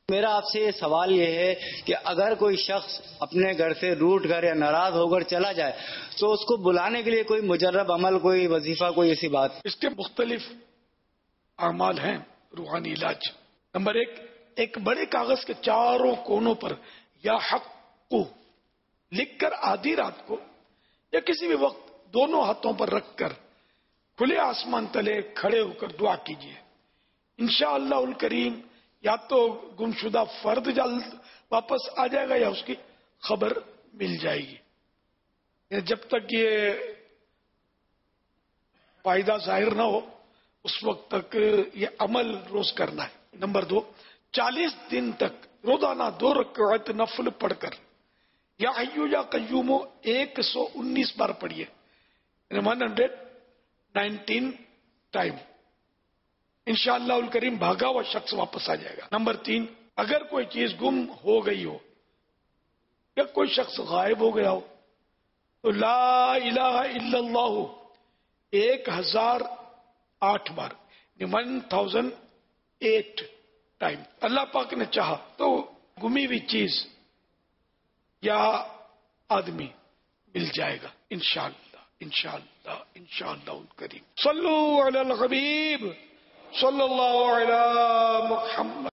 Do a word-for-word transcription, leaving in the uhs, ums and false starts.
میرا آپ سے یہ سوال یہ ہے کہ اگر کوئی شخص اپنے گھر سے روٹ کر یا ناراض ہو کر چلا جائے تو اس کو بلانے کے لیے کوئی مجرب عمل، کوئی وظیفہ، کوئی ایسی بات؟ اس کے مختلف اعمال ہیں روحانی علاج. نمبر ایک، ایک بڑے کاغذ کے چاروں کونوں پر یا حق کو لکھ کر آدھی رات کو یا کسی بھی وقت دونوں ہاتھوں پر رکھ کر کھلے آسمان تلے کھڑے ہو کر دعا کیجیے. انشاءاللہ الکریم یا تو گمشدہ فرد جلد واپس آ جائے گا یا اس کی خبر مل جائے گی. جب تک یہ فائدہ ظاہر نہ ہو اس وقت تک یہ عمل روز کرنا ہے. نمبر دو، چالیس دن تک روزانہ دو رکعت نفل پڑھ کر یا حیو یا قیومو ایک سو انیس بار پڑھیے، ون ہنڈریڈ نائنٹین ٹائم. انشاءاللہ الکریم بھاگا ہوا شخص واپس آ جائے گا. نمبر تین، اگر کوئی چیز گم ہو گئی ہو یا کوئی شخص غائب ہو گیا ہو تو لا الہ الا اللہ ایک ہزار آٹھ بار، one thousand eight time. Allah پاک نے چاہا تو گمی ہوئی چیز یا آدمی مل جائے گا انشاءاللہ انشاءاللہ انشاءاللہ الکریم. صلو علی الحبیب صلی اللہ علی محمد.